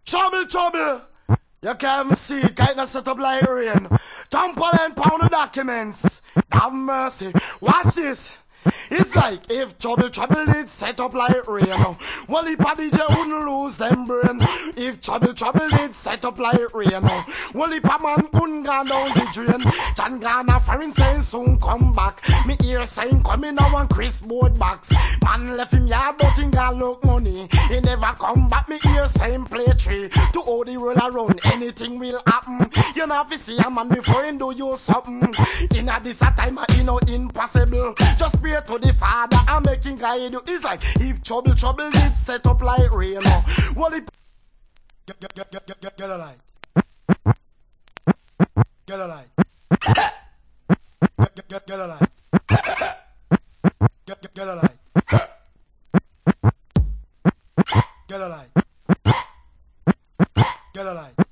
Trouble. You can't see it, kind of set up like rain. Tampa pound the documents. Have mercy. Watch this. It's like if trouble it set up like rain. Well, if a DJ wouldn't lose them brain. If trouble it set up like rain. Well, if a man wouldn't go down the drain. John Garner foreign saying soon come back. Me ear saying coming now on Chris board box. Man left him yard but he got look money. He never come back. Me ear saying play tree. To all the roll around anything will happen. You know if you see a man before he do you something. In a this a time you know impossible. Just pray to the Father and making guide you. It's like if trouble it set up like rain. Well, it get a light. Get a light. Get a light. Get a light. Get a light. Get a light.